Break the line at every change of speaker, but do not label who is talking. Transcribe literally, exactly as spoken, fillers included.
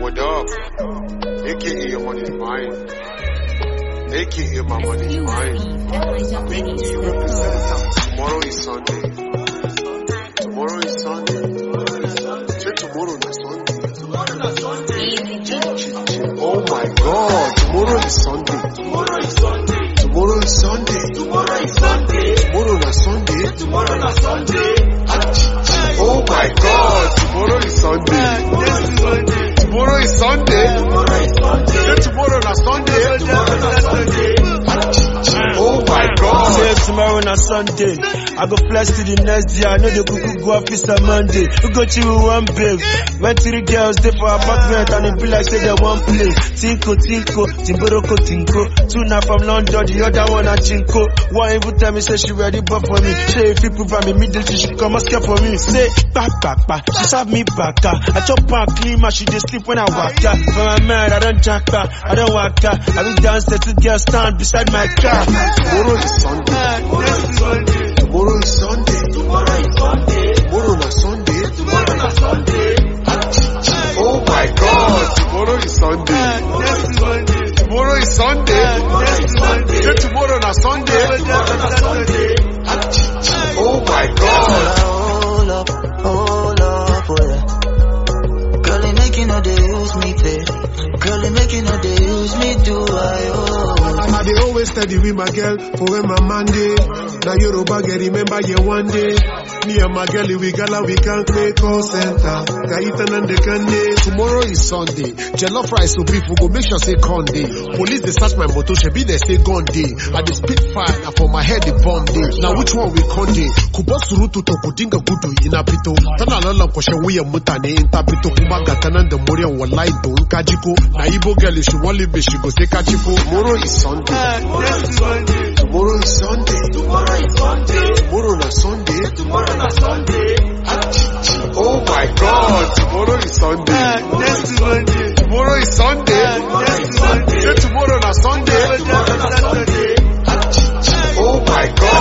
What up? A K A your money is mine. A K A my money is mine. You represent. Tomorrow is Sunday. Tomorrow is Sunday. Check tomorrow na Sunday. Oh my God! Tomorrow is Sunday.
Tomorrow is Sunday.
Tomorrow is Sunday.
Tomorrow is Sunday.
Tomorrow na Sunday.
Tomorrow na Sunday.
Oh my God! Tomorrow is Sunday. Tomorrow is Sunday.
Tomorrow is Sunday.
Then tomorrow na Sunday.
Tomorrow na Sunday.
Oh my God!
Say tomorrow na Sunday. I go flex to the next day. I know the cuckoo go office on Monday. We go chill with one babe. When three girls stay for apartment and it be like say they one play. Tinko, tinko, timboroko, tinko. Two now from London, the other one at Chinko. One even tell me say she ready but for me. Say if you prove me immediately she come and scare for me. Say back, back, back. She serve me back. I chop and clean my she just sleep when I walk out. For my man, I don't jack back. I don't walk out. I be downstairs to girls stand beside my car.
Tomorrow is Sunday. Tomorrow is Sunday.
Tomorrow is Sunday.
Tomorrow na Sunday.
Tomorrow na Sunday.
Oh my God! Tomorrow is Sunday. Tomorrow is Sunday. Then tomorrow na Sunday. Oh my God!
Hold up, hold up, oh yeah. Girl, they making no they use me pay. Girl, they making no they use me do I oh.
I they always steady with my girl for when my man day. Now Yoruba girl remember you one day. Me and my girl we gala we can't play call center. Kaitan and the Kande. Tomorrow is Sunday. Jollof rice so beef we go make sure say Conde. Police they search my motor she be they say gone day. I they spit fire and for my head the bomb day. Now which one we Conde? Kubasurutu to kudinga gudu inapito. Tana lala koshe we mutane intapito. Kumaga tanan the morian walai do nkajiko. Na Igbo girl if she want live she go say kachifo. Tomorrow is Sunday. Tomorrow is Sunday.
Tomorrow is Sunday.
Tomorrow na Sunday.
Tomorrow na Sunday.
Oh my God! Tomorrow is Sunday. Tomorrow is Sunday. Then tomorrow na Sunday. Oh my God!